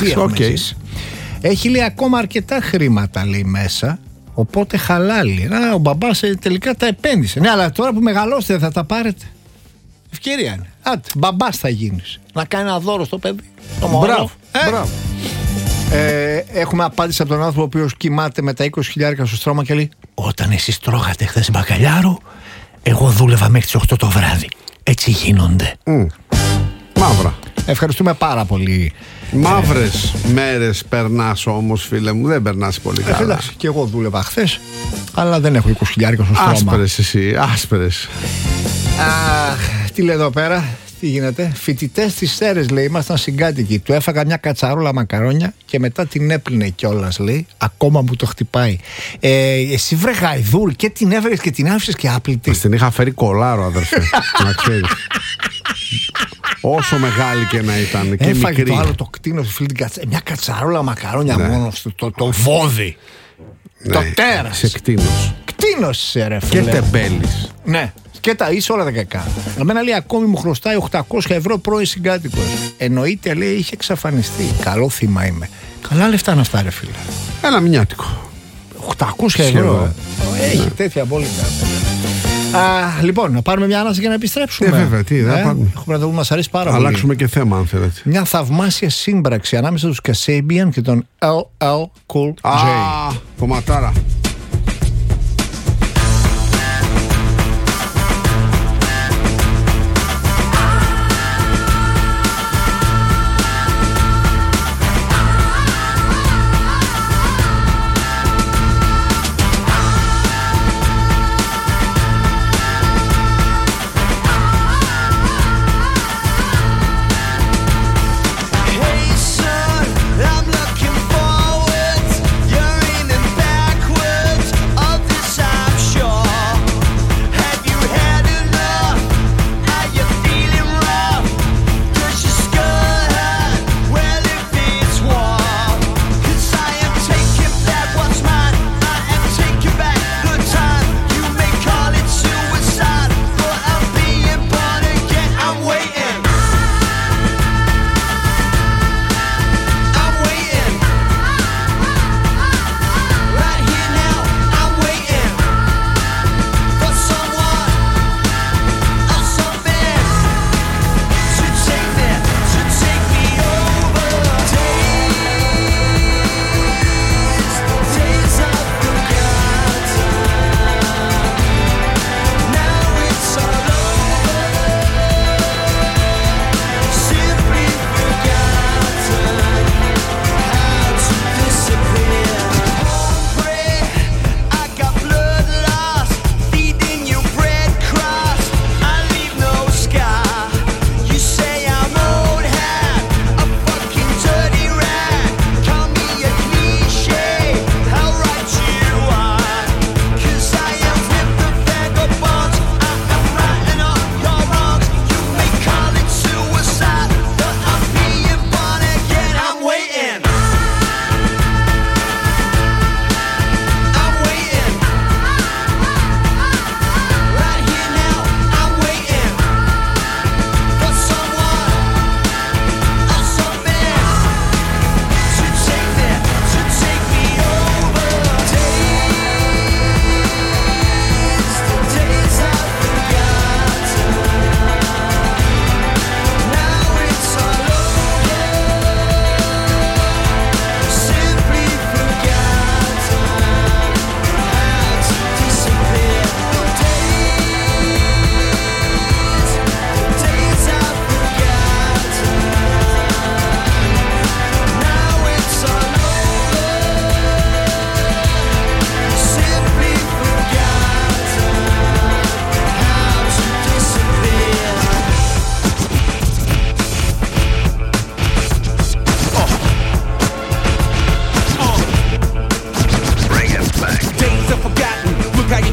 Έχει, λέει, ακόμα αρκετά χρήματα, λέει, μέσα. Οπότε χαλάλι. Ο μπαμπάς τελικά τα επένδυσε. Ναι, αλλά τώρα που μεγαλώσετε θα τα πάρετε. Ευκαιρία είναι. Άντε, μπαμπάς θα γίνεις. Να κάνει ένα δώρο στο παιδί. Μπράβο. Έχουμε απάντηση από τον άνθρωπο ο οποίος κοιμάται με τα 20.000 στο στρώμα και λέει: όταν εσείς τρώγατε χθες μπακαλιάρο, εγώ δούλευα μέχρι τις 8 το βράδυ. Έτσι γίνονται. Μαύρα. Ευχαριστούμε πάρα πολύ. Μαύρες μέρες περνάς όμως, φίλε μου. Δεν περνάς πολύ καλά. Και εγώ δούλευα χθες, αλλά δεν έχω 20.000 στο στρώμα. Άσπερες εσύ, άσπερες. Αχ, τι λέει εδώ πέρα, τι γίνεται? Φοιτητές της Σέρρες, λέει, ήμασταν συγκάτοικοι. Του έφαγα μια κατσαρόλα μακαρόνια και μετά την έπλυνε κιόλας, λέει. Ακόμα μου το χτυπάει. Εσύ, βρε γαϊδούρ, και την έβρες και την άφησες και άπλητη. Την είχα φέρει κολάρο, αδερφέ. Να ξέρεις. Όσο μεγάλη και να ήταν. Και έφαγε μικρή. το άλλο το κτίνο, μια κατσαρόλα μακαρόνια, ναι, μόνο το βόδι. Ναι, το τέρας. Σε κτίνος. Κτίνος είσαι, ρε φίλε. Και τεμπέλης. Ναι. Και τα είσαι όλα τα κακά. Εμένα, λέει, ακόμη μου χρωστάει 800 ευρώ πρώην συγκάτοικος. Εννοείται, λέει, είχε εξαφανιστεί. Καλό θύμα είμαι. Καλά λεφτά να αυτά, ρε φίλε. Ένα μηνιάτικο. 800 ευρώ. Έχει τέτοια απόλυτα. Λοιπόν, να πάρουμε μια ανάσα και να επιστρέψουμε. Βέβαια, τι, δεν πάρουμε. Έχουμε να το μας αρέσει πάρα πολύ. Αλλάξουμε και θέμα, αν θέλετε. Μια θαυμάσια σύμπραξη ανάμεσα στους Kasabian και τον LL Cool J. Κομματάρα. I'm looking forwards, you're aiming backwards.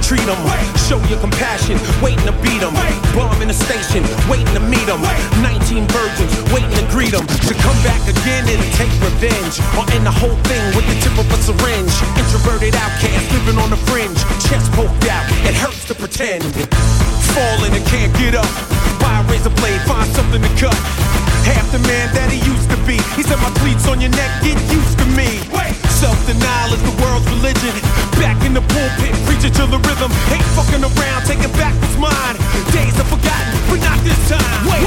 treat them. Show your compassion, waiting to beat them. Bomb in the station, waiting to meet them. 19 virgins, waiting to greet them. To come back again and take revenge. Or end the whole thing with the tip of a syringe. Introverted outcast, living on the fringe. Chest poked out, it hurts to pretend. Falling and can't get up. Buy a razor blade, find something to cut. Half the man that he used to be. He said my cleats on your neck, get used to me. Self-denial is the world's religion. Back in the pulpit, preaching to the rhythm. Ain't fucking around, taking back what's mine. Days are forgotten, but not this time. Wait.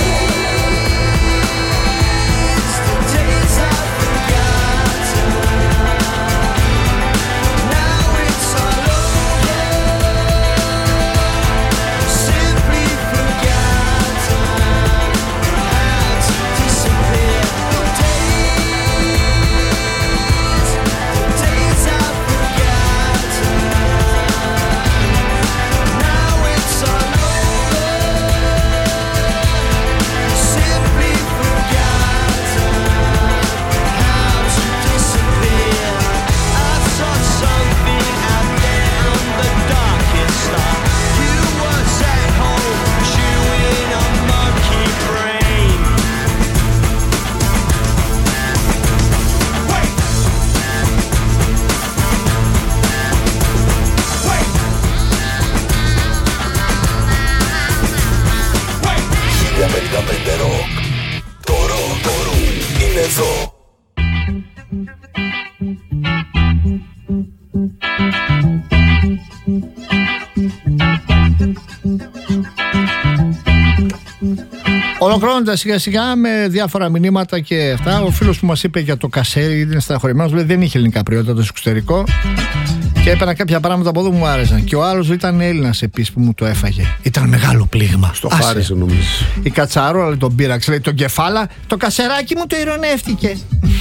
Ολοκληρώνοντας σιγά σιγά με διάφορα μηνύματα και αυτά, ο φίλος που μας είπε για το κασέρι είναι στεναχωρημένος, λέει δεν είχε ελληνικά προϊόντα το εξωτερικό και έπαιρνα κάποια πράγματα από εδώ που μου άρεσαν. Και ο άλλος ήταν Έλληνας επίσης που μου το έφαγε. Ήταν μεγάλο πλήγμα. Στο χάρισε νομίζω. Η κατσαρόλα τον πήραξε, λέει τον κεφάλα, το κασεράκι μου το ειρωνεύτηκε.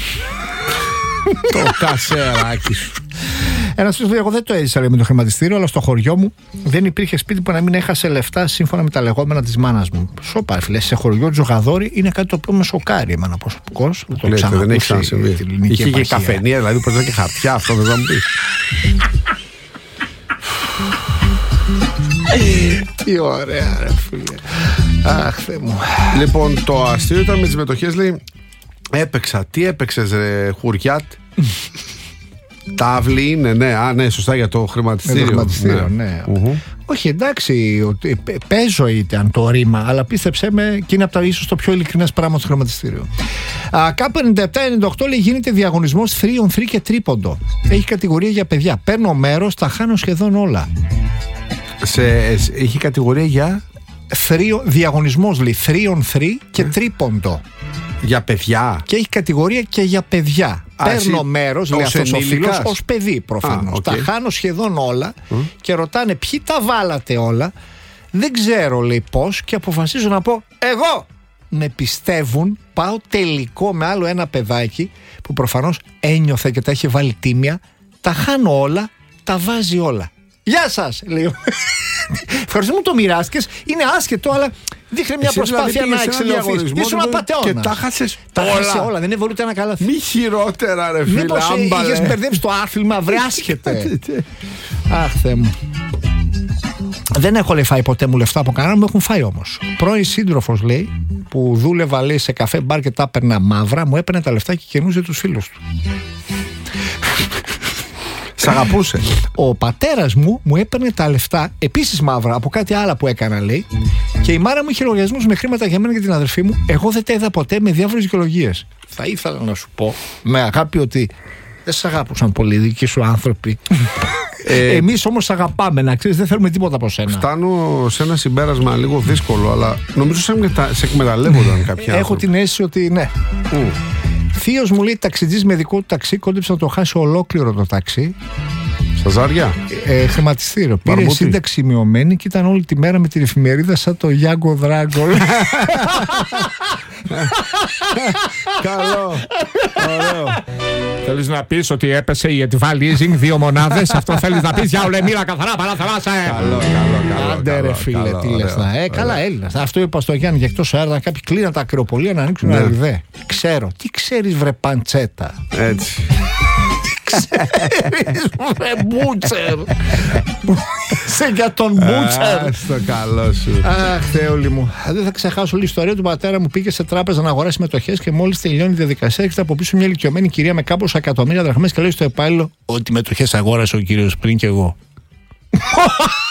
Το κασεράκι σου. Ένας φίλος λέει: εγώ δεν το έζησα με το χρηματιστήριο, αλλά στο χωριό μου δεν υπήρχε σπίτι που να μην έχασε λεφτά σύμφωνα με τα λεγόμενα της μάνας μου. Σοπα, φίλε, σε χωριό τζογαδόρι είναι κάτι το οποίο με σοκάρει εμένα προσωπικώς. Δεν έχει ξανασυμβεί. Είχε και καφενεία, δηλαδή που και χαρτιά, αυτό δεν θα μου πει. Τι ωραία, ρε φίλε. Αχ, Θεέ μου. Λοιπόν, το αστείο ήταν με τις μετοχές, λέει. Έπαιξα. Τι έπαιξες, ρε Χουριάτ? Τάβλη είναι, ναι. Α, ναι, σωστά, για το χρηματιστήριο. Το χρηματιστήριο, ναι. Όχι, εντάξει, παίζω ήταν το ρήμα, αλλά πίστεψέ με, και είναι από τα ίσως το πιο ειλικρινές πράγμα στο χρηματιστήριο. Κάπου 97-98 λέει γίνεται διαγωνισμός 3-on-3 και τρίποντο. Έχει κατηγορία για παιδιά. Παίρνω μέρος, τα χάνω σχεδόν όλα. Έχει κατηγορία για διαγωνισμός, λέει 3-on-3 και τρίποντο. Για παιδιά. Και έχει κατηγορία και για παιδιά. Παίρνω μέρος, λέει αυτός ο φίλος, ως παιδί προφανώς. Τα χάνω σχεδόν όλα και ρωτάνε ποιοι τα βάλατε όλα. Δεν ξέρω, λέει, πώς, και αποφασίζω να πω εγώ. Με πιστεύουν, πάω τελικό με άλλο ένα παιδάκι που προφανώς ένιωθε και τα είχε βάλει τίμια. Τα χάνω όλα, τα βάζει όλα. Γεια σας, λέει. Ευχαριστώ μου το μοιράστηκες. Είναι άσχετο, αλλά δείχνει μια προσπάθεια να εξελιχθείς. Ήσουν απατεώνας. Και τα χάσες όλα. Δεν έβαλε ούτε ένα καλάθι. Μη χειρότερα, ρε φίλε. Μήπως είχες μπερδέψει το άθλημα, βρε άσχετε. Αχ, Θεέ μου. Δεν έχω, λέει, φάει ποτέ μου λεφτά από κανέναν, μου έχουν φάει όμως. Πρώην σύντροφος, λέει, που δούλευα, λέει, σε καφέ μπαρ και τα έπαιρνα μαύρα, μου έπαιρνε τα λεφτά και κερνούσε τους φίλους του. Σ' αγαπούσε. Ο πατέρας μου έπαιρνε τα λεφτά, επίσης μαύρα, από κάτι άλλο που έκανα, λέει, και η μάρα μου είχε λογαριασμούς με χρήματα για μένα και την αδερφή μου. Εγώ δεν τα είδα ποτέ, με διάφορες δικαιολογίες. Θα ήθελα να σου πω με αγάπη ότι δεν σ' αγάπησαν πολύ οι δικοί σου άνθρωποι. Εμείς όμως αγαπάμε, να ξέρεις, δεν θέλουμε τίποτα από σένα. Φτάνω σε ένα συμπέρασμα λίγο δύσκολο, αλλά νομίζω σε εκμεταλλεύονταν κάποια. Έχω την αίσθηση ότι ναι. Θείος μου, λέει, ταξιτζής με δικό του ταξί, κόντεψε να το χάσει ολόκληρο το ταξί. Στα ζάρια. Χρηματιστήριο. Πήρε σύνταξη μειωμένη και ήταν όλη τη μέρα με την εφημερίδα σαν το Γιάνγκο Δράγκο. Καλό. Ωραίο. Θέλεις να πεις ότι έπεσε η Etval Leasing 2 μονάδες? Αυτό θέλεις να πεις? Για όλε μοίρα καθαρά, παρά θαλάσσα. Καλό. Άντε ρε φίλε, τι λες να. Καλά, Έλληνας. Αυτό είπα στο Γιάννη και εκτός αέρα, κάποιοι κλείναν τα ακροπολία να ανοίξουν ένα ρηδέ. Ξέρω. Τι ξέρεις, βρε παντσέτα? Έτσι. Ξέρεις, Μπούτσερ. Είσαι για τον Μπούτσερ. Στο καλό σου. Αχ, Θεόλη μου. Δεν θα ξεχάσω όλη η ιστορία του πατέρα μου. Πήγε σε τράπεζα να αγοράσει μετοχές και μόλις τελειώνει η διαδικασία, έρχεται από πίσω μια ηλικιωμένη κυρία με κάμποσα εκατομμύρια δραχμές και λέει στο υπάλληλο ότι μετοχές αγόρασε ο κύριος πριν και εγώ.